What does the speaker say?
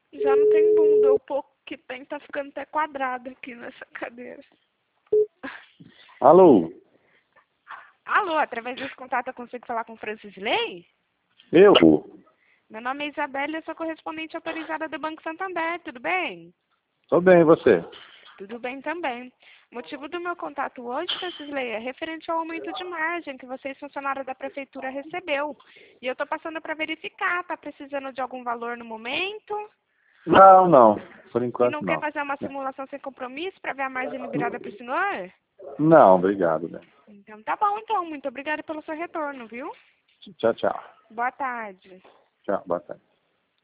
Já não tem bunda, o pouco que tem tá ficando até quadrado aqui nessa cadeira. Alô? Alô, através desse contato eu consigo falar com o Francisley? Eu? Meu nome é Isabela e eu sou correspondente autorizada do Banco Santander, tudo bem? Tô bem, e você? Tudo bem também. O motivo do meu contato hoje, Francisley, é referente ao aumento de margem que vocês, funcionários da prefeitura, recebeu. E eu tô passando para verificar, tá precisando de algum valor no momento? Não. Por E enquanto não quer não. fazer uma simulação sem compromisso para ver a margem liberada para o senhor? Não, obrigado, né? Então tá bom, então. Muito obrigada pelo seu retorno, viu? Tchau, tchau. Boa tarde. Tchau, boa tarde.